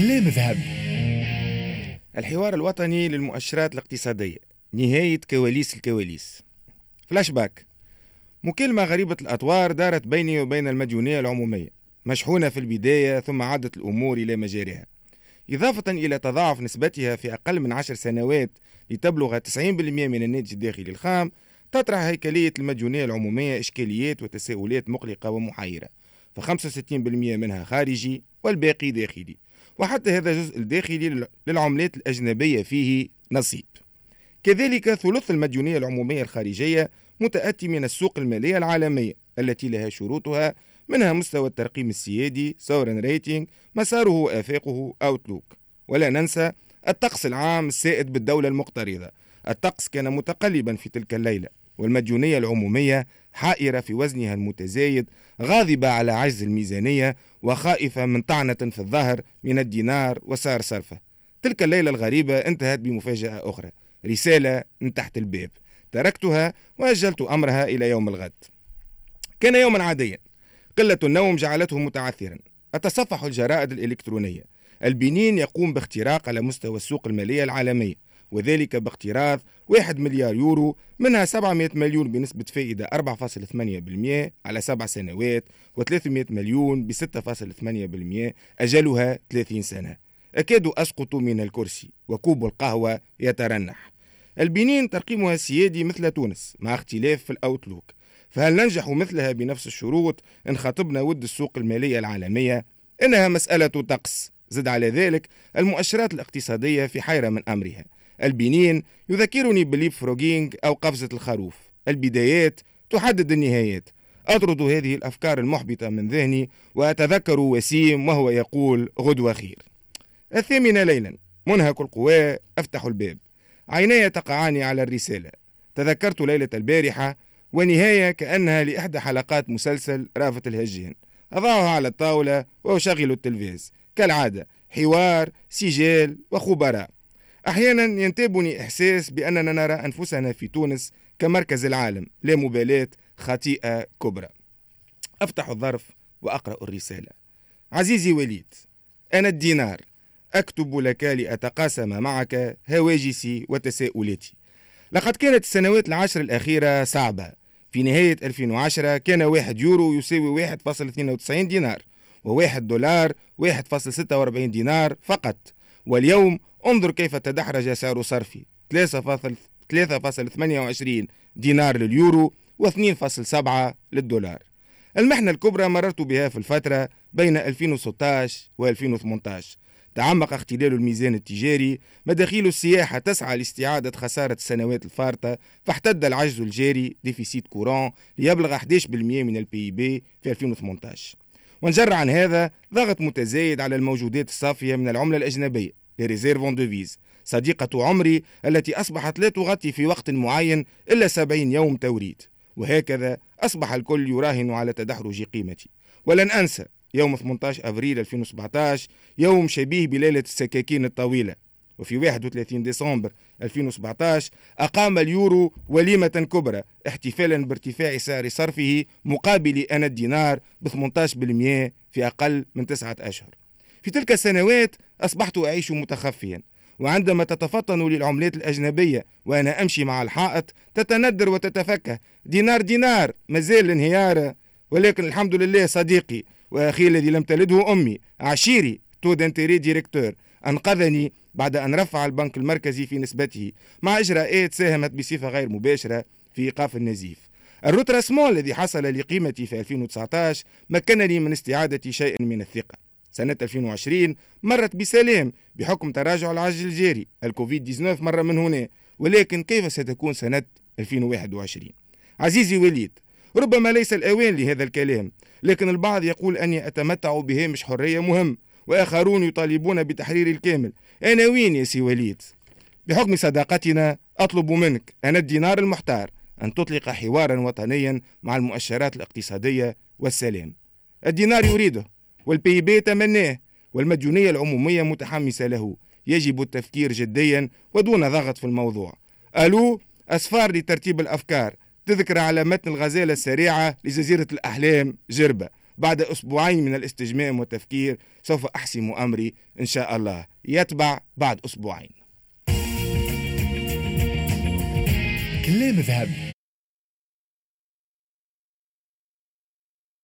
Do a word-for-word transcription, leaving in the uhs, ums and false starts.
كلام ذهب. الحوار الوطني للمؤشرات الاقتصادية، نهاية كواليس الكواليس. فلاش باك. مكالمة غريبة الأطوار دارت بيني وبين المديونية العمومية، مشحونة في البداية ثم عادت الأمور إلى مجاريها، إضافة إلى تضاعف نسبتها في أقل من عشر سنوات لتبلغ تسعين بالمئة من الناتج الداخلي الخام. تطرح هيكلية المديونية العمومية إشكاليات وتساؤلات مقلقة ومحيرة، فخمسة وستين بالمئة منها خارجي والباقي داخلي، وحتى هذا الجزء الداخلي للعملات الأجنبية فيه نصيب. كذلك ثلث المديونية العمومية الخارجية متأتي من السوق المالية العالمية التي لها شروطها، منها مستوى الترقيم السيادي سورن ريتينج، مساره آفاقه أوتلوك. ولا ننسى الطقس العام السائد بالدولة المقترضة. الطقس كان متقلبا في تلك الليلة، والمديونية العمومية حائرة في وزنها المتزايد، غاضبة على عجز الميزانية وخائفة من طعنة في الظهر من الدينار وسعر صرفه. تلك الليلة الغريبة انتهت بمفاجأة أخرى، رسالة من تحت الباب تركتها وأجلت أمرها إلى يوم الغد. كان يوما عاديا، قلة النوم جعلته متعثرا. أتصفح الجرائد الإلكترونية. البنين يقوم باختراق على مستوى السوق المالية العالمية، وذلك باقتراض واحد مليار يورو، منها سبعمئة مليون بنسبة فائدة أربعة فاصلة ثمانية بالمئة على سبع سنوات، وثلاثمئة مليون ب ستة فاصلة ثمانية بالمئة أجلها ثلاثين سنة. أكاد أسقط من الكرسي وكوب القهوة يترنح. البنين ترقيمها السيادي مثل تونس مع اختلاف في الأوتلوك، فهل ننجح مثلها بنفس الشروط إن خاطبنا ود السوق المالية العالمية؟ إنها مسألة طقس. زد على ذلك المؤشرات الاقتصادية في حيرة من أمرها. البنين يذكرني بليب فروغينج أو قفزة الخروف، البدايات تحدد النهايات. أطرد هذه الأفكار المحبطة من ذهني وأتذكر وسيم وهو يقول غدوة خير. الثامنة ليلا، منهك القوى، أفتح الباب، عيناي تقعان على الرسالة. تذكرت ليلة البارحة ونهاية كأنها لإحدى حلقات مسلسل رافت الهجين. أضعها على الطاولة وأشغل التلفاز كالعادة، حوار، سجال وخبراء. أحيانا ينتابني إحساس بأننا نرى أنفسنا في تونس كمركز العالم، لا مبالاة، خطيئة كبرى. أفتح الظرف وأقرأ الرسالة. عزيزي وليد، أنا الدينار، أكتب لك لأتقاسم معك هواجسي وتساؤلاتي. لقد كانت السنوات العشر الأخيرة صعبة. في نهاية ألفين وعشرة كان واحد يورو يساوي واحد فاصلة اثنين وتسعين دينار، وواحد دولار واحد فاصلة ستة وأربعين دينار فقط. واليوم انظر كيف تدحرج سعر صرفي، ثلاثة فاصلة ثمانية وعشرين دينار لليورو واثنين فاصلة سبعة للدولار. المحنة الكبرى مررت بها في الفترة بين ألفين وستة عشر وألفين وثمانية عشر. تعمق اختلال الميزان التجاري، مداخيل السياحة تسعى لاستعادة خسارة السنوات الفارطة، فاحتد العجز الجاري ديفيسيت كورون ليبلغ أحد عشر بالمئة من البي بي في ألفين وثمانية عشر. ونجر عن هذا ضغط متزايد على الموجودات الصافية من العملة الأجنبية، لريزيرفون دوفيز، صديقة عمري التي أصبحت لا تغطي في وقت معين إلا سبعين يوم توريد. وهكذا أصبح الكل يراهن على تدحرج قيمتي. ولن أنسى يوم ثمانية عشر أفريل ألفين وسبعة عشر، يوم شبيه بليلة السكاكين الطويلة. وفي واحد وثلاثين ديسمبر ألفين وسبعة عشر أقام اليورو وليمة كبرى احتفالا بارتفاع سعر صرفه مقابل أنا الدينار ب ثمانية عشر بالمئة في أقل من تسعة أشهر. في تلك السنوات أصبحت أعيش متخفيا، وعندما تتفطن للعملات الأجنبية وأنا أمشي مع الحائط تتندر وتتفكه، دينار دينار مازال انهيار. ولكن الحمد لله صديقي وأخي الذي لم تلده أمي، عشيري تو دانتيري ديريكتور، أنقذني بعد أن رفع البنك المركزي في نسبته مع إجراءات ساهمت بصفة غير مباشرة في إيقاف النزيف. الروتراسمون الذي حصل لقيمتي في ألفين وتسعة عشر مكنني من استعادة شيء من الثقة. سنة ألفين وعشرين مرت بسلام بحكم تراجع العجز الجاري، الكوفيد تسعة عشر مرة من هنا، ولكن كيف ستكون سنة ألفين وواحد وعشرين؟ عزيزي وليد، ربما ليس الأوان لهذا الكلام، لكن البعض يقول أني أتمتع بهامش حرية مهم، وآخرون يطالبون بتحرير الكامل. أنا وين يا سي وليد؟ بحكم صداقتنا أطلب منك أنا الدينار المحتار أن تطلق حوارا وطنيا مع المؤشرات الاقتصادية والسلام. الدينار يريده، والبي بي تمناه، والمديونية العمومية متحمسة له. يجب التفكير جديا ودون ضغط في الموضوع. ألو، أسفار لترتيب الأفكار، تذكر على متن الغزالة السريعة لجزيرة الأحلام جربة. بعد أسبوعين من الاستجمام والتفكير سوف أحسم أمري إن شاء الله. يتبع بعد أسبوعين. كلام ذهب